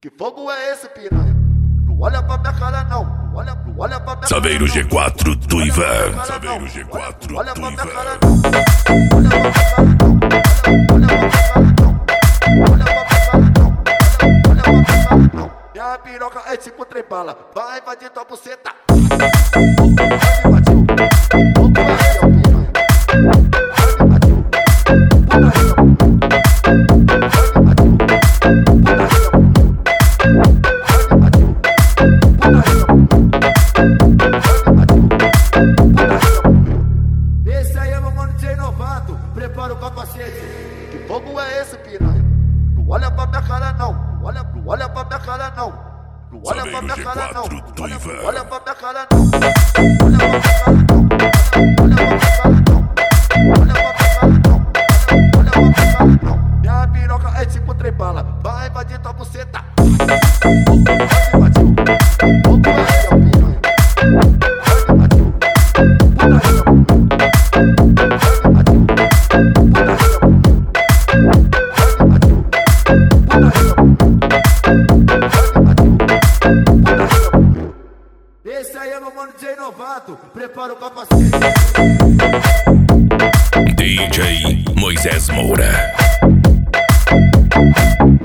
Que fogo é esse, piranha? Não olha pra minha cara, não. Não olha pra minha cara. Saveiro G4 do Ivan. Saveiro G4 do olha pra minha cara, Ivan. não. Olha pra minha cara, não. Olha pra minha cara, não. Olha pra minha cara, não. Olha pra minha cara, não. Minha piroca é tipo trem bala. Vai invadir tua buceta. Vai invadir. Fogo é esse, piranha? Vai invadir. Esse aí é meu mano DJ Novato, prepara o capacete. Que fogo é esse, piranha? Não olha pra minha cara, não. Não olha pra minha cara, não. Não olha pra minha cara, não. Olha pra minha cara, não. Olha pra minha cara, não. Olha pra minha cara, não. Olha pra minha cara, não. Olha pra minha cara, não. Minha piroca é tipo trem bala. Vai invadir tua buceta. Vai invadir. Fogo é esse, piranha? Vai invadir. Esse aí é meu mano DJ Novato, prepara o capacete. DJ Moisés Moura.